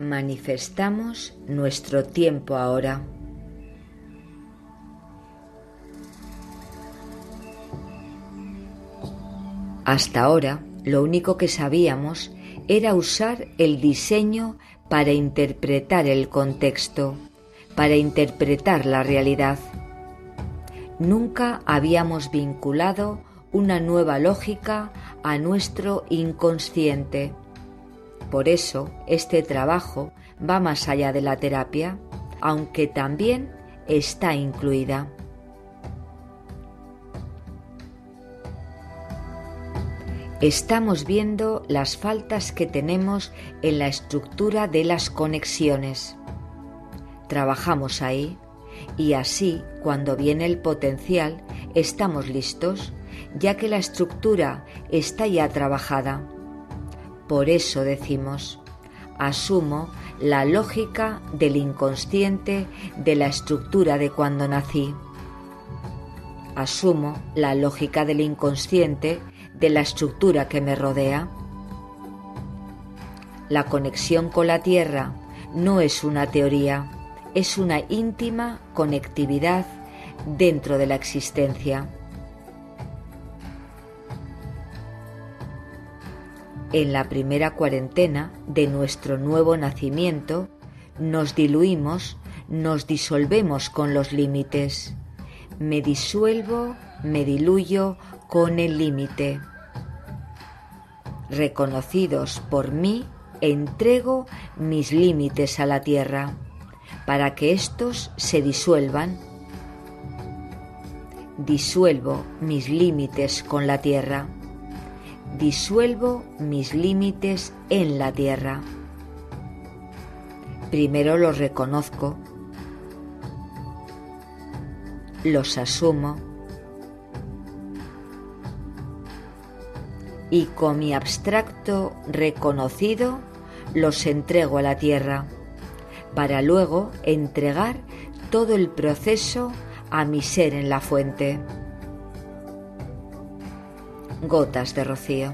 Manifestamos nuestro tiempo ahora. Hasta ahora, lo único que sabíamos era usar el diseño para interpretar el contexto, para interpretar la realidad. Nunca habíamos vinculado una nueva lógica a nuestro inconsciente. Por eso, este trabajo va más allá de la terapia, aunque también está incluida. Estamos viendo las faltas que tenemos en la estructura de las conexiones. Trabajamos ahí y así, cuando viene el potencial, estamos listos, ya que la estructura está ya trabajada. Por eso decimos, asumo la lógica del inconsciente de la estructura de cuando nací. Asumo la lógica del inconsciente de la estructura que me rodea. La conexión con la Tierra no es una teoría, es una íntima conectividad dentro de la existencia. En la primera cuarentena de nuestro nuevo nacimiento, nos diluimos, nos disolvemos con los límites. Me disuelvo, me diluyo con el límite. Reconocidos por mí, entrego mis límites a la Tierra, para que éstos se disuelvan. Disuelvo mis límites con la Tierra. Disuelvo mis límites en la Tierra. Primero los reconozco, los asumo y con mi abstracto reconocido los entrego a la Tierra, para luego entregar todo el proceso a mi ser en la fuente. Gotas de rocío.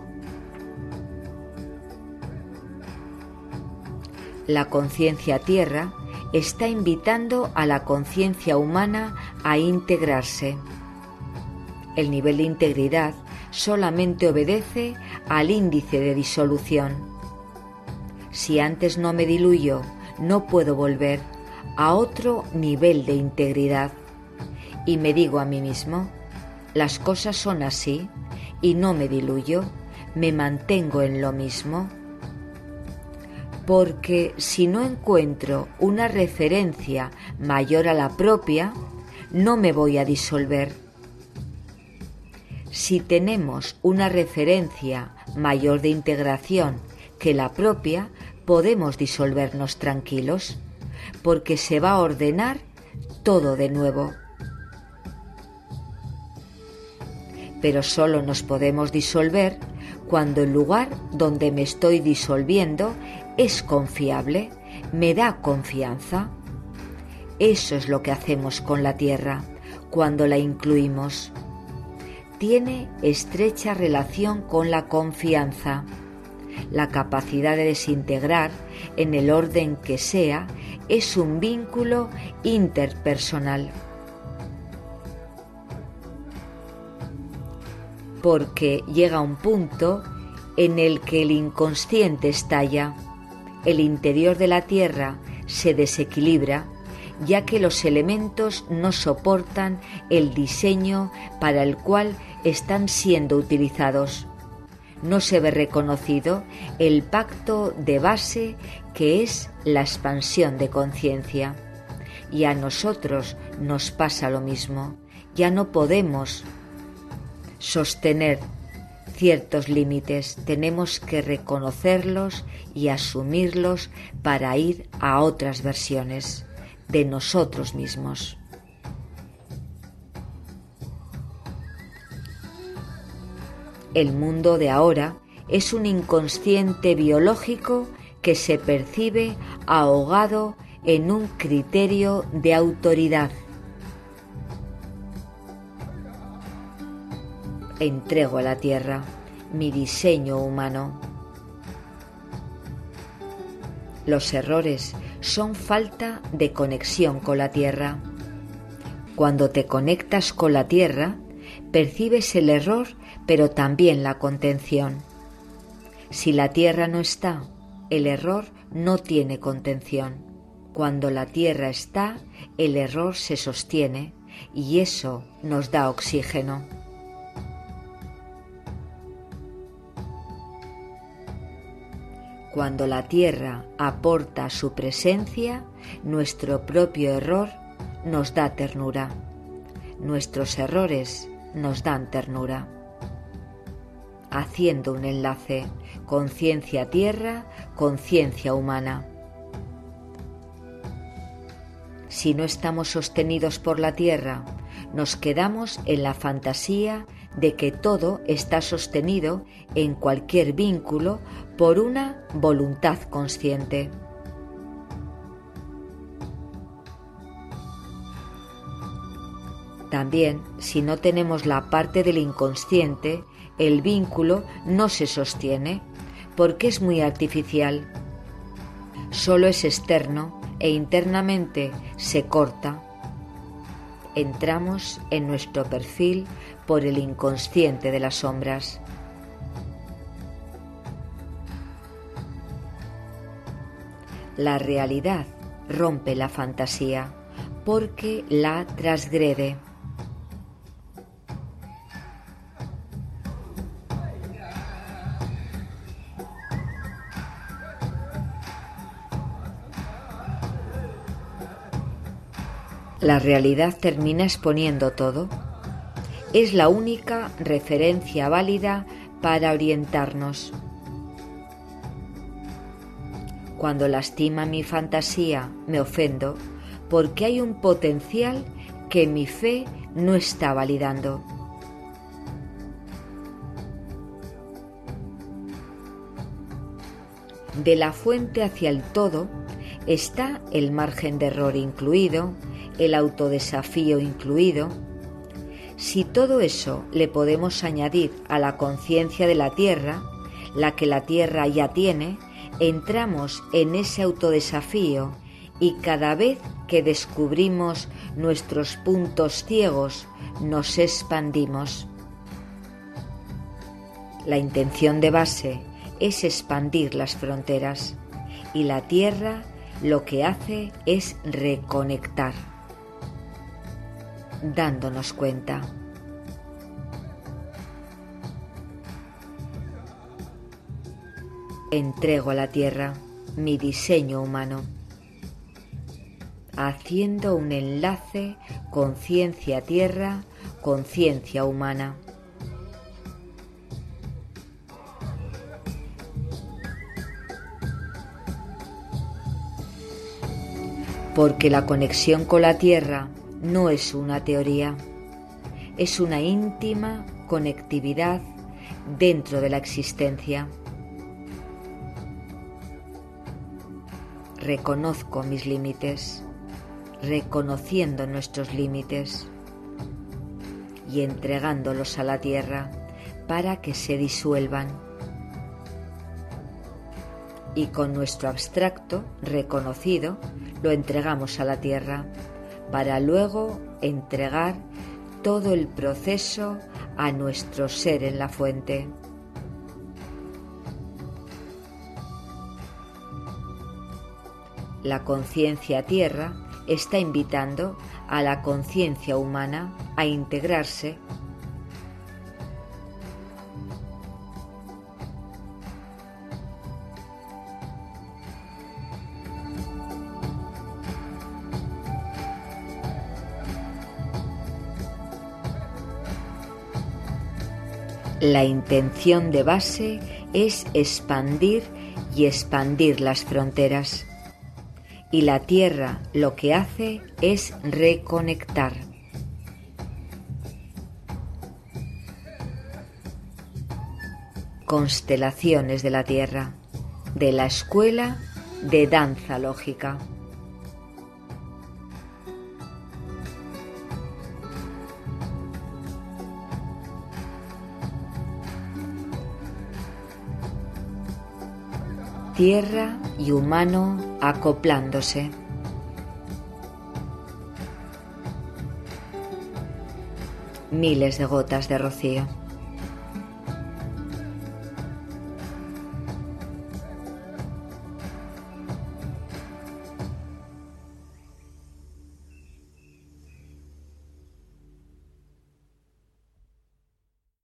La conciencia tierra está invitando a la conciencia humana a integrarse. El nivel de integridad solamente obedece al índice de disolución. Si antes no me diluyo, no puedo volver a otro nivel de integridad. Y me digo a mí mismo, las cosas son así y no me diluyo, me mantengo en lo mismo. Porque si no encuentro una referencia mayor a la propia, no me voy a disolver. Si tenemos una referencia mayor de integración que la propia, podemos disolvernos tranquilos, porque se va a ordenar todo de nuevo. Pero solo nos podemos disolver cuando el lugar donde me estoy disolviendo es confiable, me da confianza. Eso es lo que hacemos con la Tierra cuando la incluimos. Tiene estrecha relación con la confianza, la capacidad de desintegrar en el orden que sea es un vínculo interpersonal. Porque llega un punto en el que el inconsciente estalla, el interior de la Tierra se desequilibra, ya que los elementos no soportan el diseño para el cual están siendo utilizados. No se ve reconocido el pacto de base que es la expansión de conciencia. Y a nosotros nos pasa lo mismo. Ya no podemos sostener ciertos límites, tenemos que reconocerlos y asumirlos para ir a otras versiones de nosotros mismos. El mundo de ahora es un inconsciente biológico que se percibe ahogado en un criterio de autoridad. Entrego a la Tierra mi diseño humano. Los errores son falta de conexión con la tierra. Cuando te conectas con la tierra, percibes el error, pero también la contención. Si la tierra no está, el error no tiene contención. Cuando la tierra está, el error se sostiene y eso nos da oxígeno. Cuando la tierra aporta su presencia, nuestro propio error nos da ternura. Nuestros errores nos dan ternura. Haciendo un enlace, conciencia tierra, conciencia humana. Si no estamos sostenidos por la tierra, nos quedamos en la fantasía de que todo está sostenido en cualquier vínculo por una voluntad consciente. También, si no tenemos la parte del inconsciente, el vínculo no se sostiene porque es muy artificial. Solo es externo e internamente se corta. Entramos en nuestro perfil por el inconsciente de las sombras. La realidad rompe la fantasía porque la transgrede. La realidad termina exponiendo todo. Es la única referencia válida para orientarnos. Cuando lastima mi fantasía, me ofendo, porque hay un potencial que mi fe no está validando. De la fuente hacia el todo está el margen de error incluido, el autodesafío incluido. Si todo eso le podemos añadir a la conciencia de la tierra, la que la tierra ya tiene, entramos en ese autodesafío y cada vez que descubrimos nuestros puntos ciegos, nos expandimos. La intención de base es expandir las fronteras y la tierra lo que hace es reconectar, dándonos cuenta. Entrego a la tierra mi diseño humano, haciendo un enlace conciencia tierra, conciencia humana. Porque la conexión con la tierra no es una teoría, es una íntima conectividad dentro de la existencia. Reconozco mis límites, reconociendo nuestros límites y entregándolos a la tierra para que se disuelvan. Y con nuestro abstracto reconocido lo entregamos a la tierra para luego entregar todo el proceso a nuestro ser en la fuente. La conciencia tierra está invitando a la conciencia humana a integrarse. La intención de base es expandir y expandir las fronteras. Y la tierra lo que hace es reconectar. Constelaciones de la tierra, de la escuela de danza lógica. tierra y humano acoplándose. Miles de gotas de rocío.